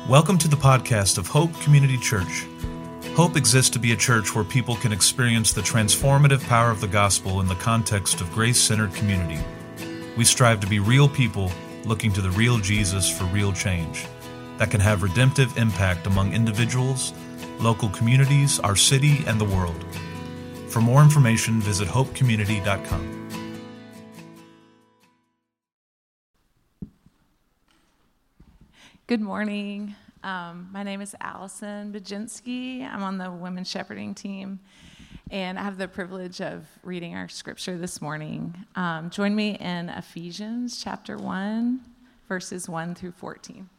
Welcome to the podcast of Hope Community Church. Hope exists to be a church where people can experience the transformative power of the gospel in the context of grace-centered community. We strive to be real people looking to the real Jesus for real change that can have redemptive impact among individuals, local communities, our city, and the world. For more information, visit hopecommunity.com. Good morning. My name is Allison Baginski. I'm on the Women's Shepherding team, and I have the privilege of reading our scripture this morning. Join me in Ephesians chapter 1, verses 1 through 14.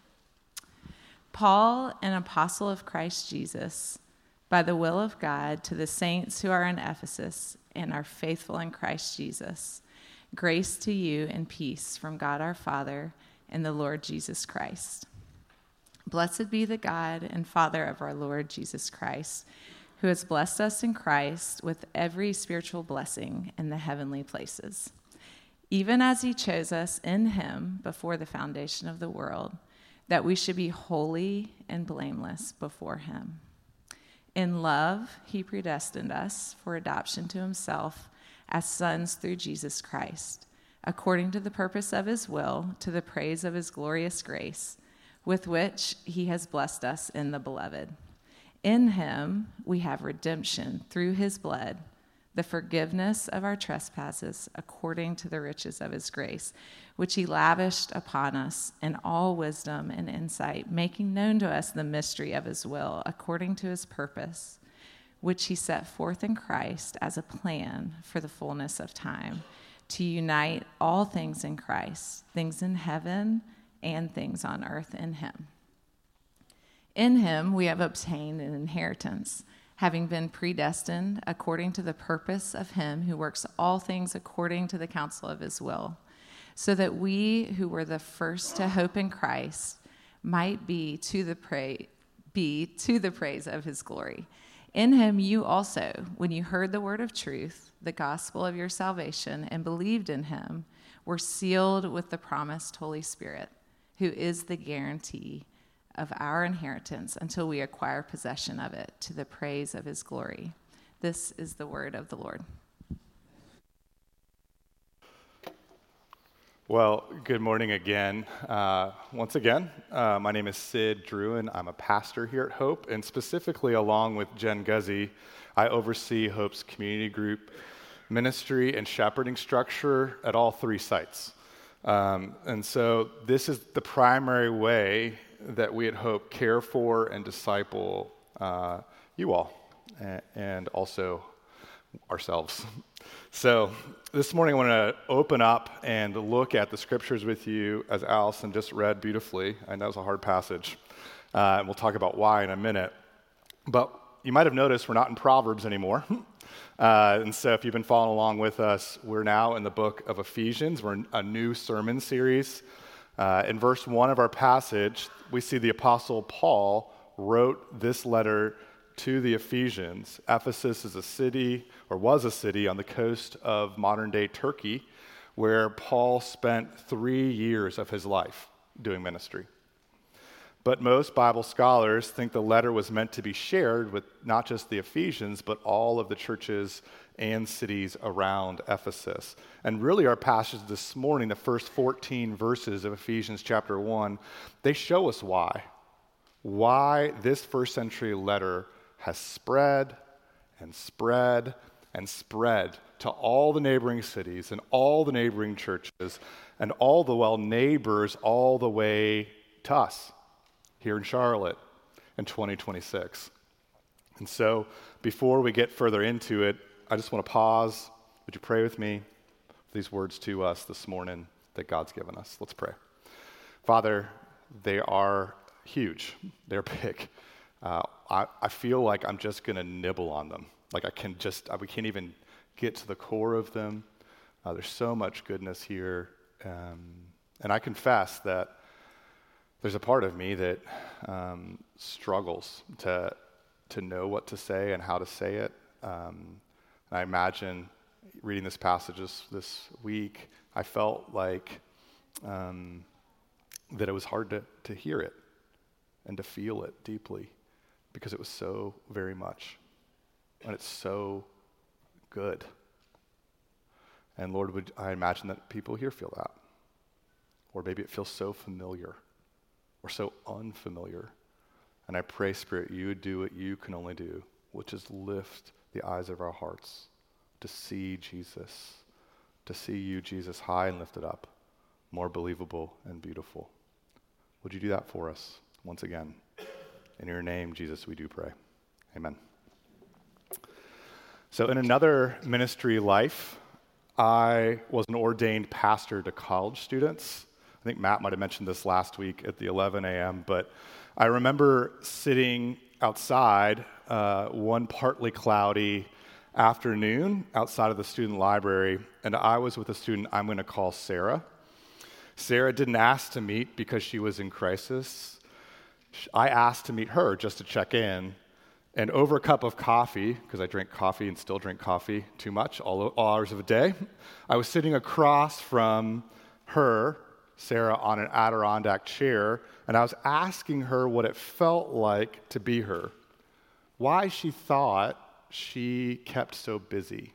Paul, an apostle of Christ Jesus, by the will of God, to the saints who are in Ephesus and are faithful in Christ Jesus, grace to you and peace from God our Father and the Lord Jesus Christ. Blessed be the God and Father of our Lord Jesus Christ, who has blessed us in Christ with every spiritual blessing in the heavenly places, even as he chose us in him before the foundation of the world, that we should be holy and blameless before him. In love, he predestined us for adoption to himself as sons through Jesus Christ, according to the purpose of his will, to the praise of his glorious grace, with which he has blessed us in the beloved. In him we have redemption through his blood, the forgiveness of our trespasses according to the riches of his grace, which he lavished upon us in all wisdom and insight, making known to us the mystery of his will according to his purpose, which he set forth in Christ as a plan for the fullness of time, to unite all things in Christ, things in heaven and things on earth in him. In him we have obtained an inheritance, having been predestined according to the purpose of him who works all things according to the counsel of his will, so that we who were the first to hope in Christ might be to the praise of his glory. In him you also, when you heard the word of truth, the gospel of your salvation, and believed in him, were sealed with the promised Holy Spirit, who is the guarantee of our inheritance until we acquire possession of it, to the praise of his glory. This is the word of the Lord. Well, good morning again. Once again, my name is Sid Druin. I'm a pastor here at Hope, and specifically along with Jen Guzzi, I oversee Hope's community group, ministry, and shepherding structure at all three sites. And so this is the primary way that we at Hope care for and disciple you all, and also ourselves. So this morning I want to open up and look at the scriptures with you, as Allison just read beautifully. I know it's a hard passage, and we'll talk about why in a minute. But you might have noticed we're not in Proverbs anymore. And so if you've been following along with us, we're now in the book of Ephesians. We're in a new sermon series. In verse 1 of our passage, we see the Apostle Paul wrote this letter to the Ephesians. Ephesus is a city, or was a city, on the coast of modern-day Turkey, where Paul spent 3 years of his life doing ministry. But most Bible scholars think the letter was meant to be shared with not just the Ephesians, but all of the churches and cities around Ephesus. And really our passage this morning, the first 14 verses of Ephesians chapter 1, they show us why this first century letter has spread and spread and spread to all the neighboring cities and all the neighboring churches and all the neighbors all the way to us here in Charlotte in 2026. And so before we get further into it, I just want to pause. Would you pray with me for these words to us this morning that God's given us? Let's pray. Father, they are huge. They're big. I feel like I'm just going to nibble on them. Like we can't even get to the core of them. There's so much goodness here. And I confess that there's a part of me that struggles to know what to say and how to say it. And I imagine reading this passage this week, I felt like that it was hard to hear it. and to feel it deeply because it was so very much. And it's so good. And Lord, would I imagine that people here feel that? Or maybe it feels so familiar or so unfamiliar. And I pray, Spirit, you would do what you can only do, which is lift the eyes of our hearts to see Jesus, to see you, Jesus, high and lifted up, more believable and beautiful. Would you do that for us once again? In your name, Jesus, we do pray. Amen. So in another ministry life, I was an ordained pastor to college students. I think Matt might have mentioned this last week at the 11 a.m., but I remember sitting outside one partly cloudy afternoon outside of the student library, and I was with a student I'm going to call Sarah. Sarah didn't ask to meet because she was in crisis. I asked to meet her just to check in, and over a cup of coffee, because I drink coffee and still drink coffee too much all hours of the day, I was sitting across from her, Sarah, on an Adirondack chair, and I was asking her what it felt like to be her, why she thought she kept so busy.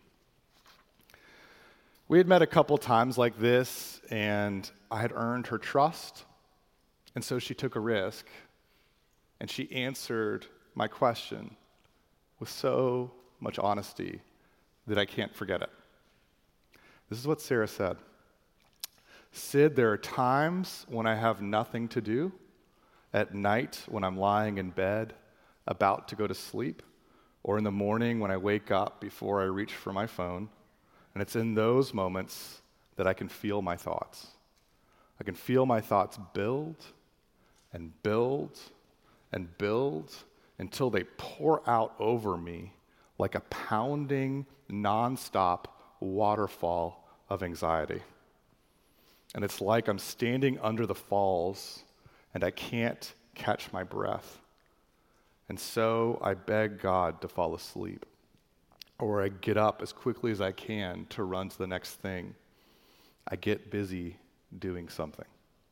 We had met a couple times like this, and I had earned her trust, and so she took a risk, and she answered my question with so much honesty that I can't forget it. This is what Sarah said. Sid, there are times when I have nothing to do, at night when I'm lying in bed, about to go to sleep, or in the morning when I wake up before I reach for my phone, and it's in those moments that I can feel my thoughts. I can feel my thoughts build and build and build until they pour out over me like a pounding, nonstop waterfall of anxiety. And it's like I'm standing under the falls and I can't catch my breath. And so I beg God to fall asleep, or I get up as quickly as I can to run to the next thing. I get busy doing something.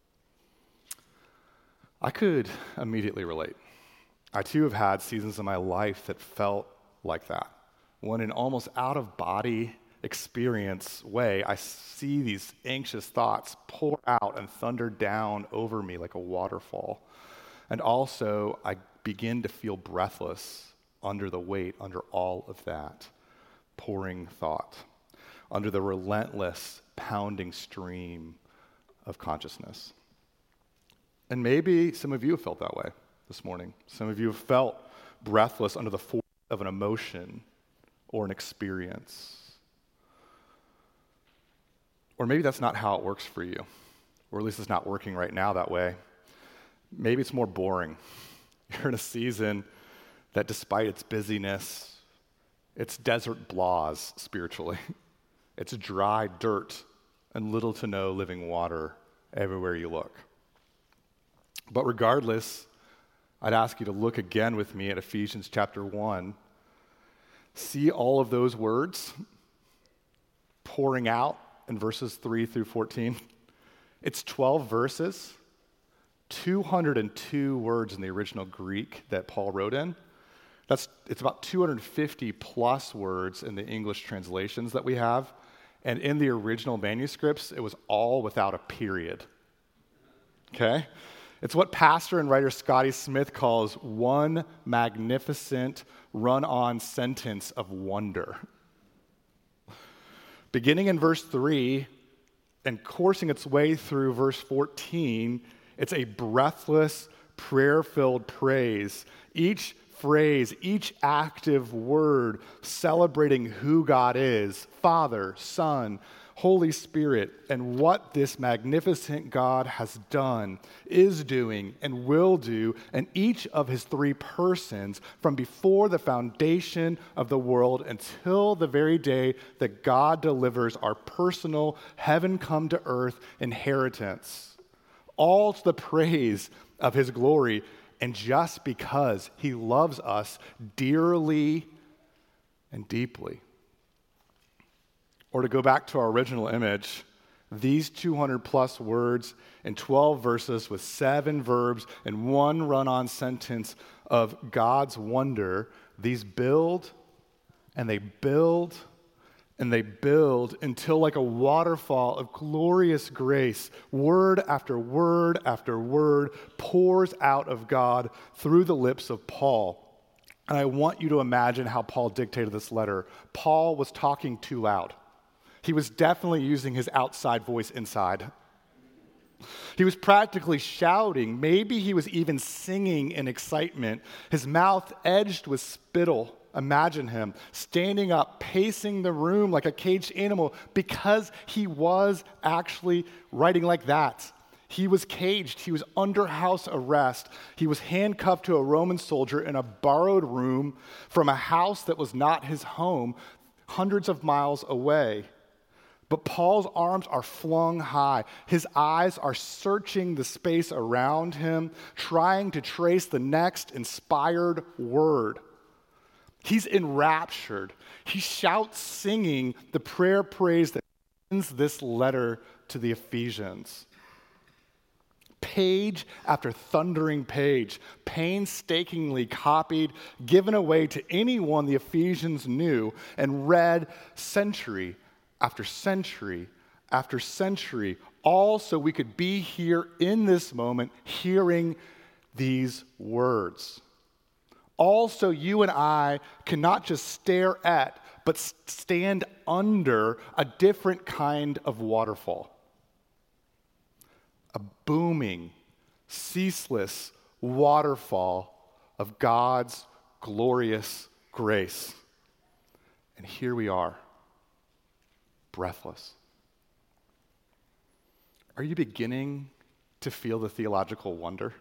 I could immediately relate. I too have had seasons in my life that felt like that. When in almost out-of-body experience way, I see these anxious thoughts pour out and thunder down over me like a waterfall. And also, I begin to feel breathless under the weight, under all of that pouring thought, under the relentless pounding stream of consciousness. And maybe some of you have felt that way this morning. Some of you have felt breathless under the force of an emotion or an experience. Or maybe that's not how it works for you, or at least it's not working right now that way. Maybe it's more boring. You're in a season that despite its busyness, it's desert blahs spiritually. It's dry dirt and little to no living water everywhere you look. But regardless, I'd ask you to look again with me at Ephesians chapter 1. See all of those words pouring out in verses 3 through 14. It's 12 verses, 202 words in the original Greek that Paul wrote in. It's about 250 plus words in the English translations that we have. And in the original manuscripts, it was all without a period. Okay? It's what pastor and writer Scotty Smith calls one magnificent run-on sentence of wonder. Beginning in verse 3 and coursing its way through verse 14, it's a breathless, prayer-filled praise. Each phrase, each active word celebrating who God is, Father, Son, Holy Spirit, and what this magnificent God has done, is doing, and will do in each of his three persons from before the foundation of the world until the very day that God delivers our personal heaven-come-to-earth inheritance, all to the praise of his glory, and just because he loves us dearly and deeply. Or to go back to our original image, these 200 plus words in 12 verses with 7 verbs and 1 run-on sentence of God's wonder, these build and they build and they build until, like a waterfall of glorious grace, word after word after word pours out of God through the lips of Paul. And I want you to imagine how Paul dictated this letter. Paul was talking too loud. He was definitely using his outside voice inside. He was practically shouting. Maybe he was even singing in excitement. His mouth edged with spittle. Imagine him standing up, pacing the room like a caged animal because he was actually writing like that. He was caged. He was under house arrest. He was handcuffed to a Roman soldier in a borrowed room from a house that was not his home, hundreds of miles away. But Paul's arms are flung high. His eyes are searching the space around him, trying to trace the next inspired word. He's enraptured. He shouts, singing the prayer praise that ends this letter to the Ephesians. Page after thundering page, painstakingly copied, given away to anyone the Ephesians knew, and read century after century after century, all so we could be here in this moment hearing these words. All so you and I can not just stare at, but stand under a different kind of waterfall. A booming, ceaseless waterfall of God's glorious grace. And here we are, breathless. Are you beginning to feel the theological wonder?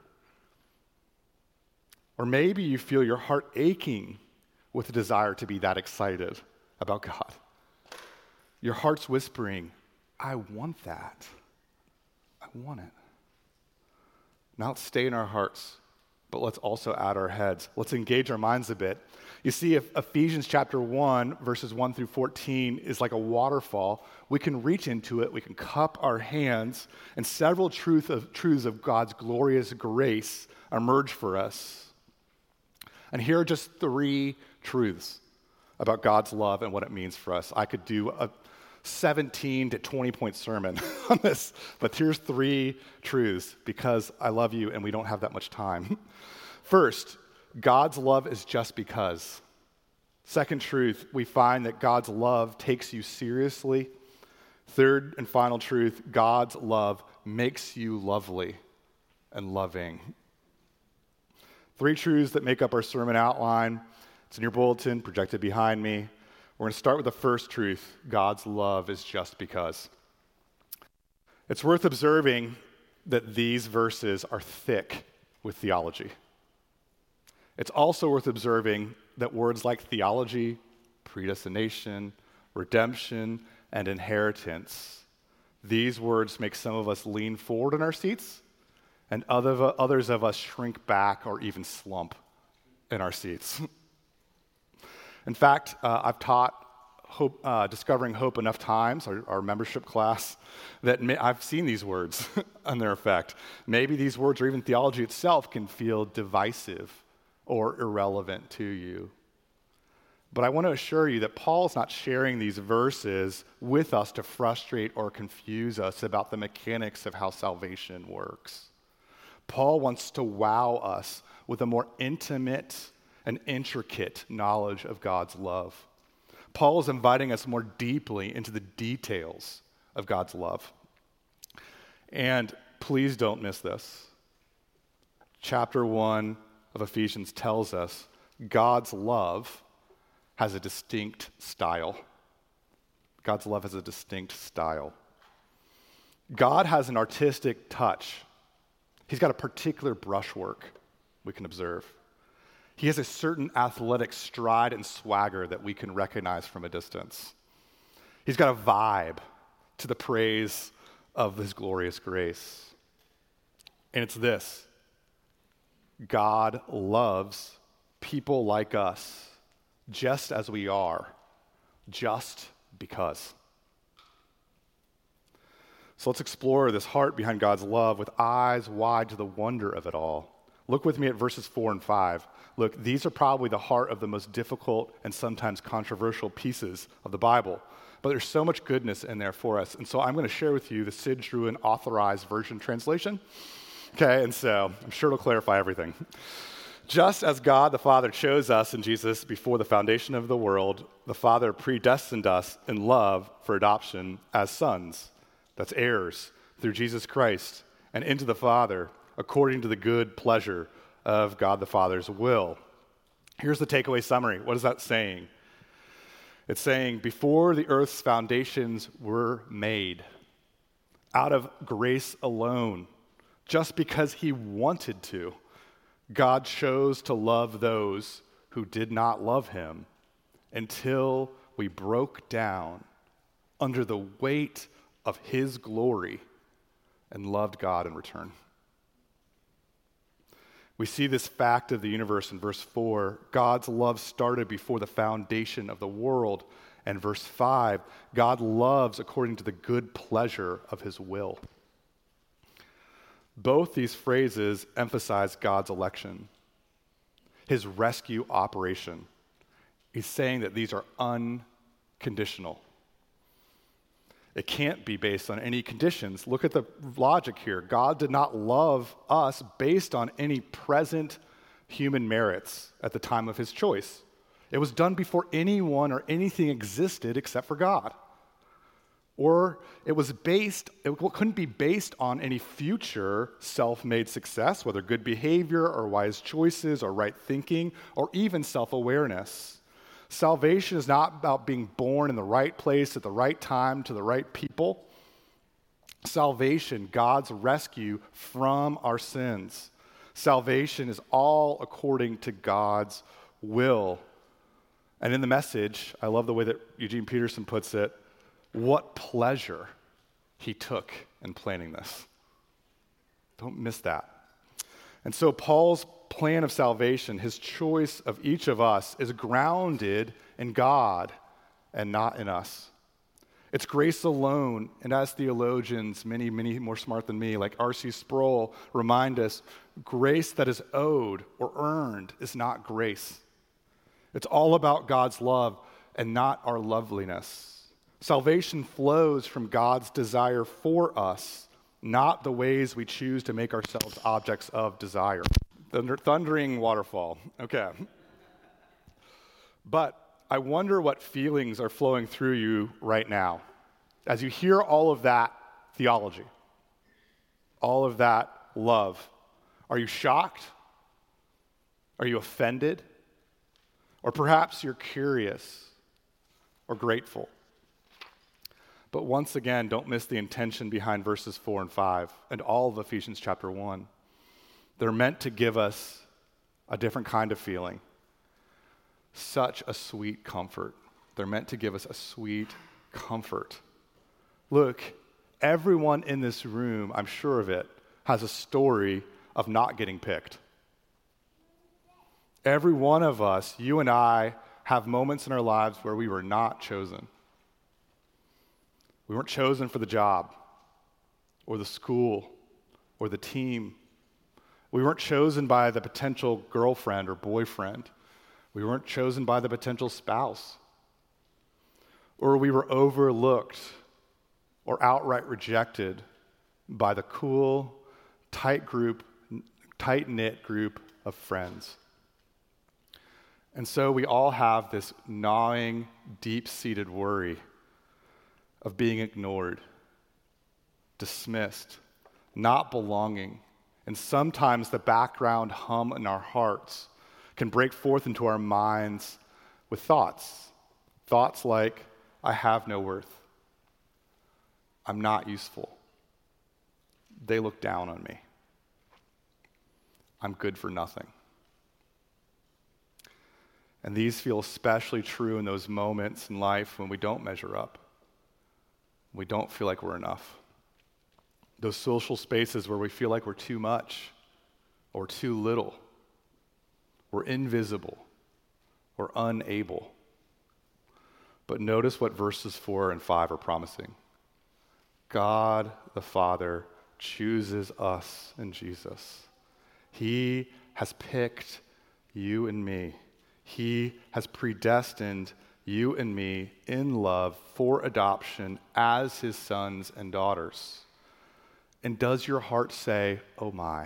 Or maybe you feel your heart aching with a desire to be that excited about God. Your heart's whispering, I want that. I want it. Now let's stay in our hearts, but let's also add our heads. Let's engage our minds a bit. You see, if Ephesians chapter 1, verses 1 through 14 is like a waterfall, we can reach into it, we can cup our hands, and several truths of God's glorious grace emerge for us. And here are just 3 truths about God's love and what it means for us. I could do a 17 to 20-point sermon on this, but here's 3 truths because I love you and we don't have that much time. First, God's love is just because. Second truth, we find that God's love takes you seriously. Third and final truth, God's love makes you lovely and loving. 3 truths that make up our sermon outline. It's in your bulletin, projected behind me. We're going to start with the first truth. God's love is just because. It's worth observing that these verses are thick with theology. It's also worth observing that words like theology, predestination, redemption, and inheritance, these words make some of us lean forward in our seats, and others of us shrink back or even slump in our seats. In fact, I've taught Discovering Hope enough times, our membership class, that I've seen these words and their effect. Maybe these words or even theology itself can feel divisive or irrelevant to you. But I want to assure you that Paul's not sharing these verses with us to frustrate or confuse us about the mechanics of how salvation works. Paul wants to wow us with a more intimate and intricate knowledge of God's love. Paul is inviting us more deeply into the details of God's love. And please don't miss this. Chapter 1 of Ephesians tells us God's love has a distinct style. God's love has a distinct style. God has an artistic touch. He's got a particular brushwork we can observe. He has a certain athletic stride and swagger that we can recognize from a distance. He's got a vibe to the praise of his glorious grace. And it's this: God loves people like us just as we are, just because. So let's explore this heart behind God's love with eyes wide to the wonder of it all. Look with me at verses 4 and 5. Look, these are probably the heart of the most difficult and sometimes controversial pieces of the Bible. But there's so much goodness in there for us. And so I'm going to share with you the Sid Druin Authorized Version translation. Okay, and so I'm sure it'll clarify everything. Just as God the Father chose us in Jesus before the foundation of the world, the Father predestined us in love for adoption as sons, that's heirs, through Jesus Christ, and into the Father, according to the good pleasure of God the Father's will. Here's the takeaway summary. What is that saying? It's saying, before the earth's foundations were made, out of grace alone, just because he wanted to, God chose to love those who did not love him until we broke down under the weight of his glory and loved God in return. We see this fact of the universe in verse 4. God's love started before the foundation of the world. And verse 5, God loves according to the good pleasure of his will. Both these phrases emphasize God's election, his rescue operation. He's saying that these are unconditional. It can't be based on any conditions. Look at the logic here. God did not love us based on any present human merits at the time of his choice. It was done before anyone or anything existed except for God. Or it couldn't be based on any future self-made success, whether good behavior or wise choices or right thinking or even self-awareness. Salvation is not about being born in the right place at the right time to the right people. Salvation, God's rescue from our sins. Salvation is all according to God's will. And in the Message, I love the way that Eugene Peterson puts it, what pleasure he took in planning this. Don't miss that. And so Paul's plan of salvation, his choice of each of us, is grounded in God and not in us. It's grace alone, and as theologians, many more smart than me, like R.C. Sproul, remind us, grace that is owed or earned is not grace. It's all about God's love and not our loveliness. Salvation flows from God's desire for us, not the ways we choose to make ourselves objects of desire. Thundering waterfall. Okay. But I wonder what feelings are flowing through you right now as you hear all of that theology, all of that love. Are you shocked? Are you offended? Or perhaps you're curious or grateful. But once again, don't miss the intention behind verses 4 and 5 and all of Ephesians chapter 1. They're meant to give us a different kind of feeling. Such a sweet comfort. They're meant to give us a sweet comfort. Look, everyone in this room, I'm sure of it, has a story of not getting picked. Every one of us, you and I, have moments in our lives where we were not chosen. We weren't chosen for the job, or the school, or the team. We weren't chosen by the potential girlfriend or boyfriend. We weren't chosen by the potential spouse. Or we were overlooked or outright rejected by the cool, tight-knit group of friends. And so we all have this gnawing, deep-seated worry of being ignored, dismissed, not belonging. And sometimes the background hum in our hearts can break forth into our minds with thoughts. Thoughts like, I have no worth. I'm not useful. They look down on me. I'm good for nothing. And these feel especially true in those moments in life when we don't measure up. We don't feel like we're enough. Those social spaces where we feel like we're too much or too little. We're invisible or unable. But notice what verses 4 and 5 are promising. God the Father chooses us in Jesus. He has picked you and me. He has predestined you and me in love for adoption as his sons and daughters. And does your heart say, oh my,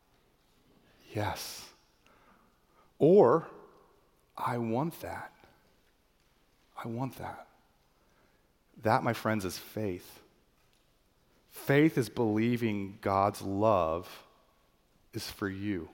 yes? Or, I want that. I want that. That, my friends, is faith. Faith is believing God's love is for you.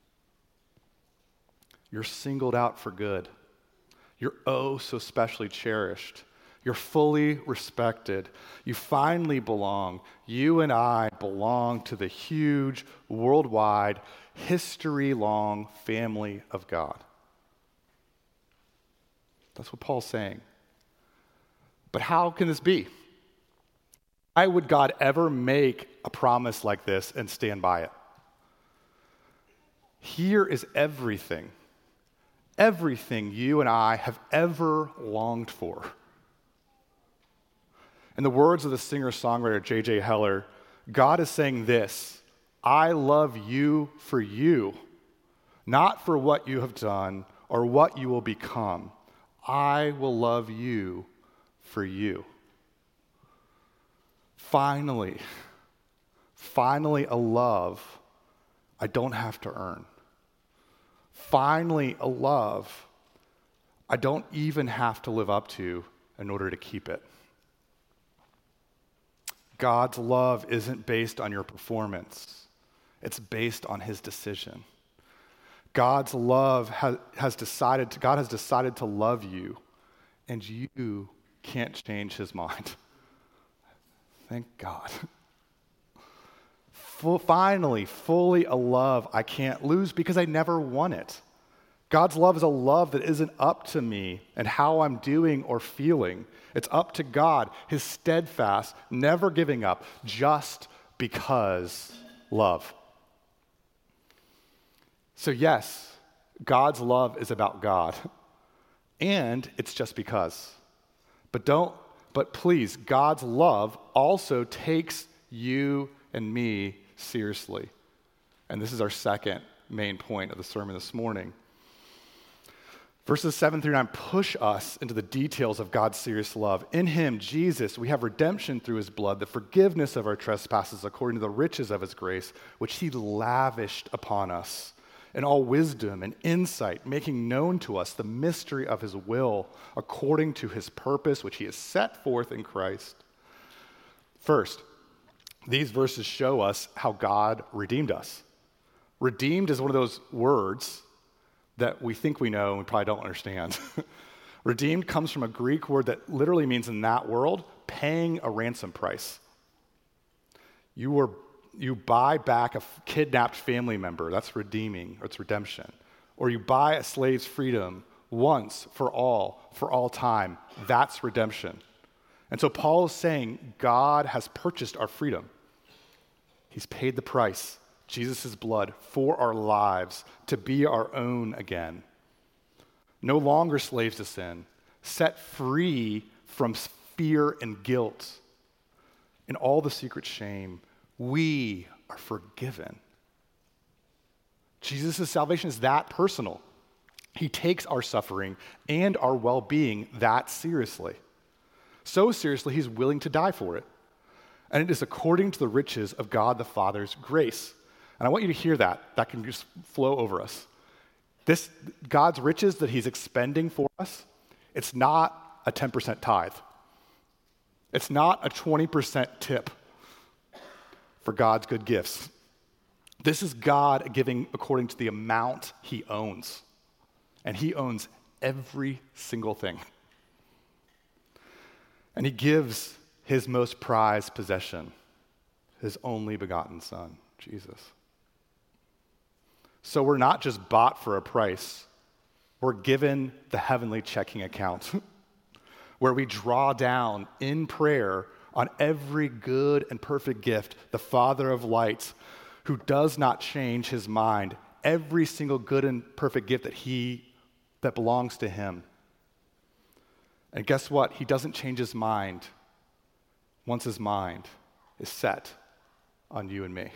You're singled out for good. You're oh so specially cherished. You're fully respected. You finally belong. You and I belong to the huge, worldwide, history-long family of God. That's what Paul's saying. But how can this be? Why would God ever make a promise like this and stand by it? Here is everything you and I have ever longed for. In the words of the singer-songwriter J.J. Heller, God is saying this: I love you for you, not for what you have done or what you will become. I will love you for you. Finally, a love I don't have to earn. Finally, a love I don't even have to live up to in order to keep it. God's love isn't based on your performance. It's based on his decision. God's love God has decided to love you, and you can't change his mind. Thank God. Finally, fully a love I can't lose because I never won it. God's love is a love that isn't up to me and how I'm doing or feeling. It's up to God, his steadfast, never giving up, just because love. So yes, God's love is about God, and it's just because. But please, God's love also takes you and me seriously. And this is our second main point of the sermon this morning. Verses 7 through 9 push us into the details of God's serious love. In him, Jesus, we have redemption through his blood, the forgiveness of our trespasses according to the riches of his grace, which he lavished upon us in all wisdom and insight, making known to us the mystery of his will according to his purpose, which he has set forth in Christ. First, these verses show us how God redeemed us. Redeemed is one of those words that we think we know and we probably don't understand. Redeemed comes from a Greek word that literally means in that world, paying a ransom price. You buy back a kidnapped family member, that's redeeming, or it's redemption. Or you buy a slave's freedom once for all time, that's redemption. And so Paul is saying God has purchased our freedom. He's paid the price, Jesus' blood, for our lives to be our own again. No longer slaves to sin, set free from fear and guilt and all the secret shame. We are forgiven. Jesus' salvation is that personal. He takes our suffering and our well-being that seriously. So seriously, he's willing to die for it. And it is according to the riches of God the Father's grace. And I want you to hear that. That can just flow over us. This God's riches that he's expending for us, it's not a 10% tithe. It's not a 20% tip for God's good gifts. This is God giving according to the amount he owns. And he owns every single thing. And he gives his most prized possession, his only begotten Son, Jesus. So we're not just bought for a price. We're given the heavenly checking account where we draw down in prayer on every good and perfect gift, the Father of lights, who does not change his mind, every single good and perfect gift that belongs to him. And guess what? He doesn't change his mind once his mind is set on you and me.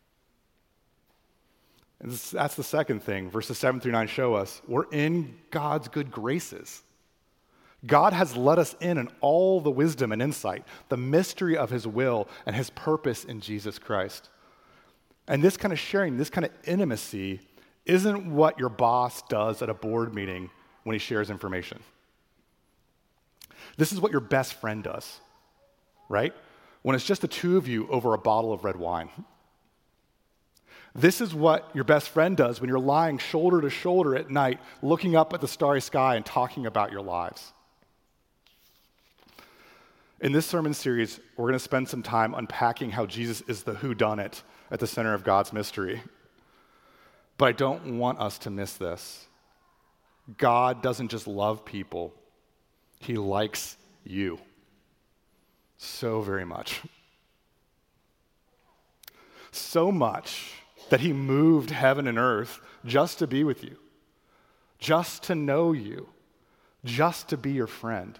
And that's the second thing. Verses 7 through 9 show us we're in God's good graces. God has let us in all the wisdom and insight, the mystery of his will and his purpose in Jesus Christ. And this kind of sharing, this kind of intimacy isn't what your boss does at a board meeting when he shares information. This is what your best friend does, right? When it's just the two of you over a bottle of red wine. This is what your best friend does when you're lying shoulder to shoulder at night, looking up at the starry sky and talking about your lives. In this sermon series, we're going to spend some time unpacking how Jesus is the whodunit at the center of God's mystery. But I don't want us to miss this. God doesn't just love people, he likes you so very much. So much that he moved heaven and earth just to be with you, just to know you, just to be your friend.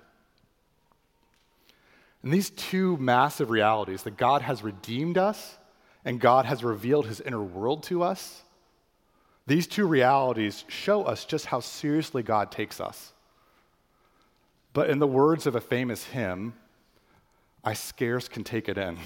And these two massive realities, that God has redeemed us and God has revealed his inner world to us, these two realities show us just how seriously God takes us. But in the words of a famous hymn, I scarce can take it in.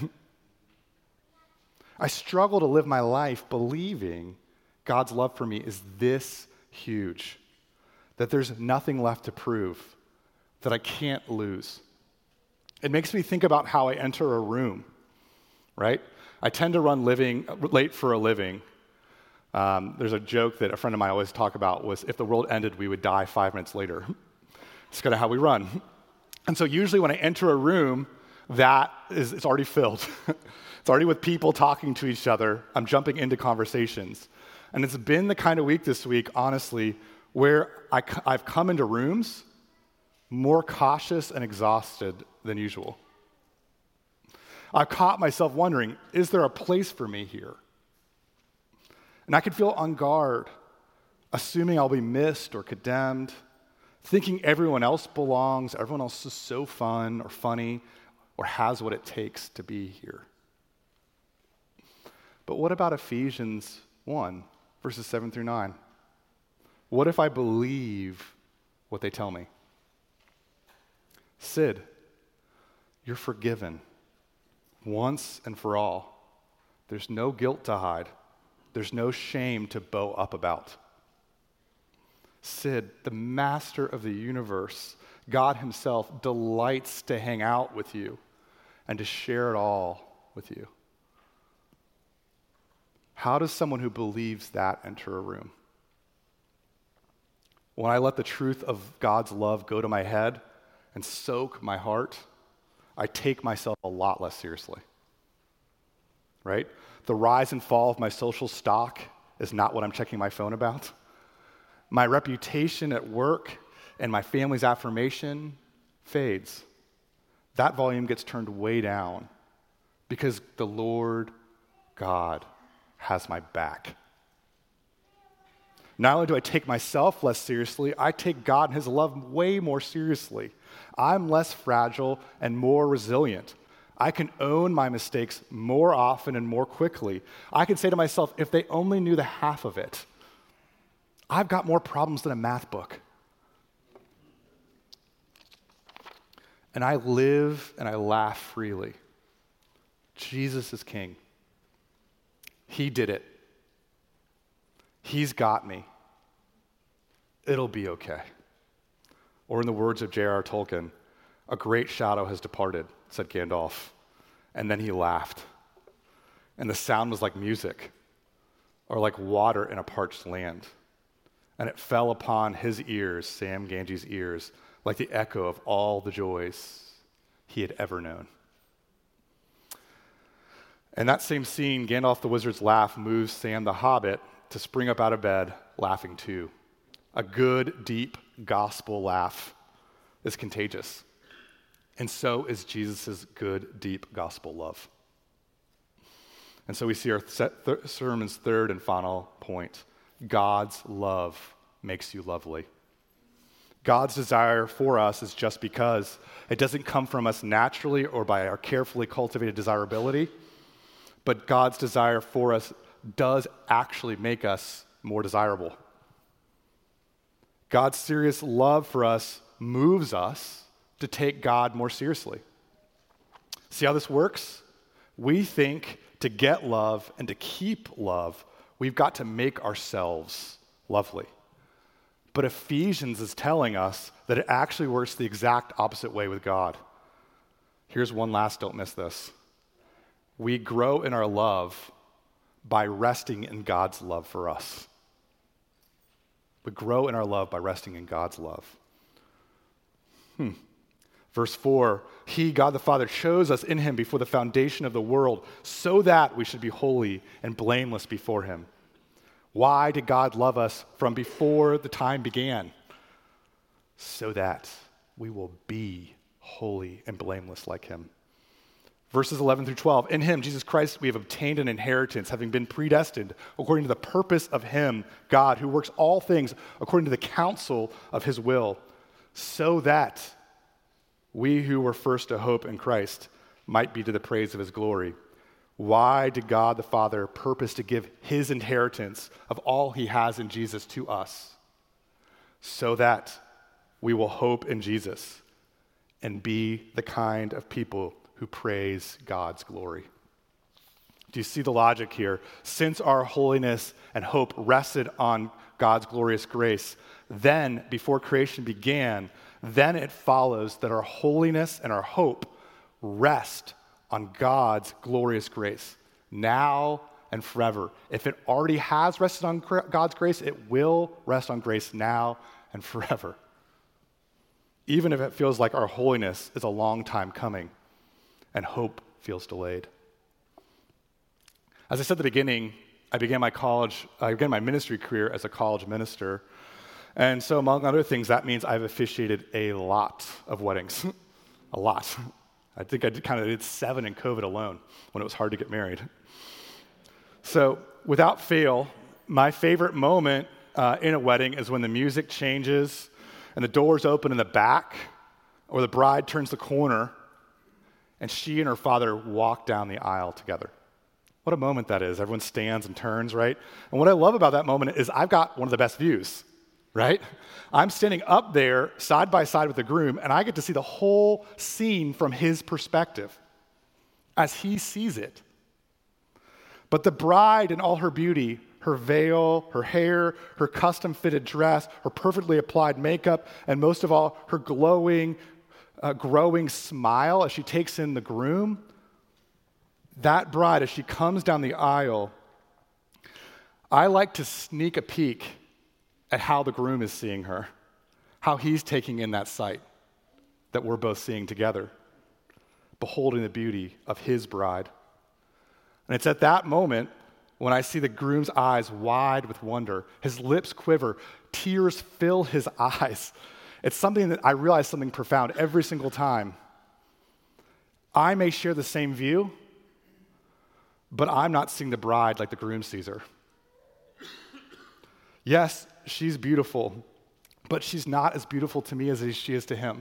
I struggle to live my life believing God's love for me is this huge, that there's nothing left to prove, that I can't lose. It makes me think about how I enter a room, right? I tend to run late for a living. There's a joke that a friend of mine always talked about was if the world ended, we would die 5 minutes later. It's kind of how we run. And so usually when I enter a room, it's already filled. It's already with people talking to each other. I'm jumping into conversations. And it's been the kind of week this week, honestly, where I've come into rooms more cautious and exhausted than usual. I've caught myself wondering, is there a place for me here? And I could feel on guard, assuming I'll be missed or condemned, thinking everyone else belongs, everyone else is so fun or funny or has what it takes to be here. But what about Ephesians 1, verses 7 through 9? What if I believe what they tell me? Sid, you're forgiven once and for all. There's no guilt to hide. There's no shame to bow up about. Sid, the master of the universe, God himself, delights to hang out with you and to share it all with you. How does someone who believes that enter a room? When I let the truth of God's love go to my head and soak my heart, I take myself a lot less seriously, right? The rise and fall of my social stock is not what I'm checking my phone about. My reputation at work and my family's affirmation fades. That volume gets turned way down because the Lord God has my back. Not only do I take myself less seriously, I take God and his love way more seriously. I'm less fragile and more resilient. I can own my mistakes more often and more quickly. I can say to myself, if they only knew the half of it, I've got more problems than a math book. And I live and I laugh freely. Jesus is king. He did it. He's got me. It'll be okay. Or in the words of J.R.R. Tolkien, a great shadow has departed, said Gandalf. And then he laughed. And the sound was like music, or like water in a parched land. And it fell upon his ears, Sam Gange's ears, like the echo of all the joys he had ever known. And that same scene, Gandalf the Wizard's laugh, moves Sam the Hobbit to spring up out of bed, laughing too. A good, deep gospel laugh is contagious. And so is Jesus' good, deep gospel love. And so we see our sermon's third and final point. God's love makes you lovely. God's desire for us is just because. It doesn't come from us naturally or by our carefully cultivated desirability, but God's desire for us does actually make us more desirable. God's serious love for us moves us to take God more seriously. See how this works? We think to get love and to keep love, we've got to make ourselves lovely. But Ephesians is telling us that it actually works the exact opposite way with God. Here's one last, don't miss this. We grow in our love by resting in God's love for us. We grow in our love by resting in God's love. Verse 4, He, God the Father, chose us in Him before the foundation of the world so that we should be holy and blameless before Him. Why did God love us from before the time began? So that we will be holy and blameless like Him. Verses 11 through 12, in Him, Jesus Christ, we have obtained an inheritance, having been predestined according to the purpose of Him, God, who works all things according to the counsel of His will, so that we who were first to hope in Christ might be to the praise of His glory. Why did God the Father purpose to give His inheritance of all He has in Jesus to us? So that we will hope in Jesus and be the kind of people who praise God's glory. Do you see the logic here? Since our holiness and hope rested on God's glorious grace, then, before creation began, then it follows that our holiness and our hope rest on God's glorious grace, now and forever. If it already has rested on God's grace, it will rest on grace now and forever. Even if it feels like our holiness is a long time coming and hope feels delayed. As I said at the beginning, I began my ministry career as a college minister. And so among other things, that means I've officiated a lot of weddings. A lot. I think I did 7 in COVID alone when it was hard to get married. So without fail, my favorite moment in a wedding is when the music changes and the doors open in the back, or the bride turns the corner and she and her father walk down the aisle together. What a moment that is. Everyone stands and turns, right? And what I love about that moment is I've got one of the best views, right? I'm standing up there side by side with the groom, and I get to see the whole scene from his perspective as he sees it. But the bride in all her beauty, her veil, her hair, her custom-fitted dress, her perfectly applied makeup, and most of all, her glowing, growing smile as she takes in the groom, that bride, as she comes down the aisle, I like to sneak a peek at how the groom is seeing her, how he's taking in that sight that we're both seeing together, beholding the beauty of his bride. And it's at that moment when I see the groom's eyes wide with wonder, his lips quiver, tears fill his eyes. It's something that I realize something profound every single time. I may share the same view, but I'm not seeing the bride like the groom sees her. Yes, she's beautiful, but she's not as beautiful to me as she is to him.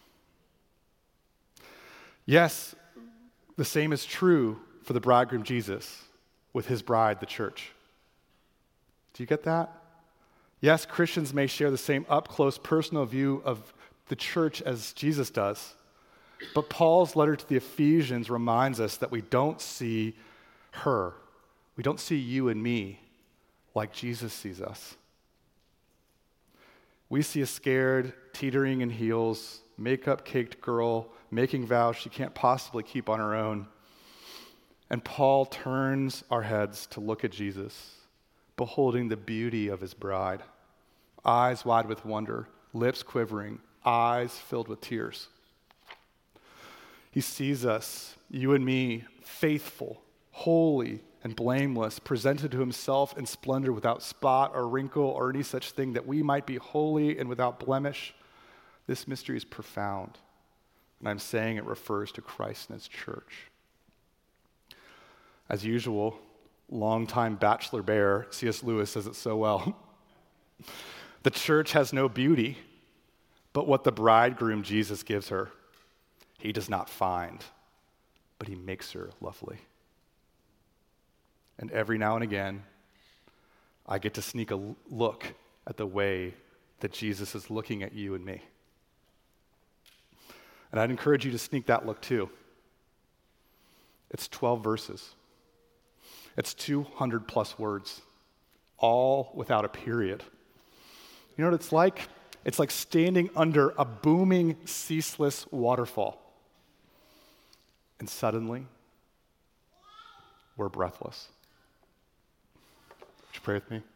Yes, the same is true for the bridegroom Jesus with his bride, the church. Do you get that? Yes, Christians may share the same up-close personal view of the church as Jesus does, but Paul's letter to the Ephesians reminds us that we don't see her. We don't see you and me like Jesus sees us. We see a scared, teetering in heels, makeup-caked girl making vows she can't possibly keep on her own. And Paul turns our heads to look at Jesus, beholding the beauty of his bride, eyes wide with wonder, lips quivering, eyes filled with tears. He sees us, you and me, faithful, holy, and blameless, presented to himself in splendor without spot or wrinkle or any such thing, that we might be holy and without blemish. This mystery is profound, and I'm saying it refers to Christ and his church. As usual, longtime bachelor bear, C.S. Lewis says it so well. The church has no beauty, But what the bridegroom Jesus gives her, he does not find, but he makes her lovely. And every now and again, I get to sneak a look at the way that Jesus is looking at you and me. And I'd encourage you to sneak that look too. It's 12 verses. It's 200 plus words, all without a period. You know what it's like? It's like standing under a booming, ceaseless waterfall. And suddenly, we're breathless. Would you pray with me?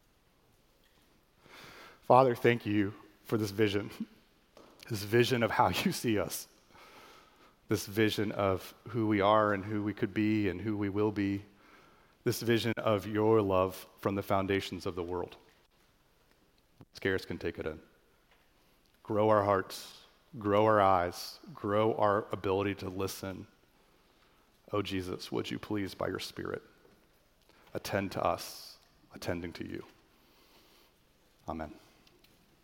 Father, thank you for this vision of how you see us, this vision of who we are and who we could be and who we will be, this vision of your love from the foundations of the world. Scarce can take it in. Grow our hearts, grow our eyes, grow our ability to listen. Oh, Jesus, would you please, by your Spirit, attend to us, attending to you. Amen.